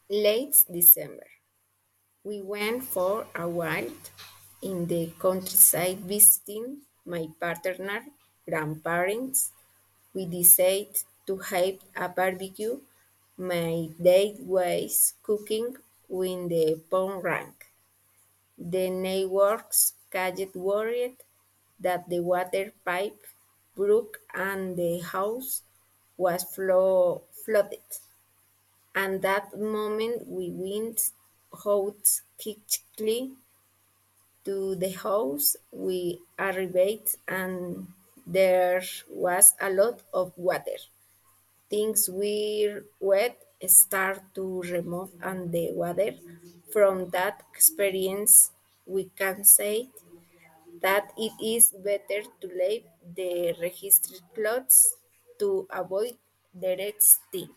Late December. We went for a walk in the countryside visiting my partner grandparents. We decided to have a barbecue. My dad was cooking when the phone rang. The neighbors got worried that the water pipe broke and the house was flooded. And that moment we went out quickly to the house. We arrived and there was a lot of water. Things were wet, start to remove and the water. From that experience, we can say that it is better to leave the registered clothes to avoid direct sting.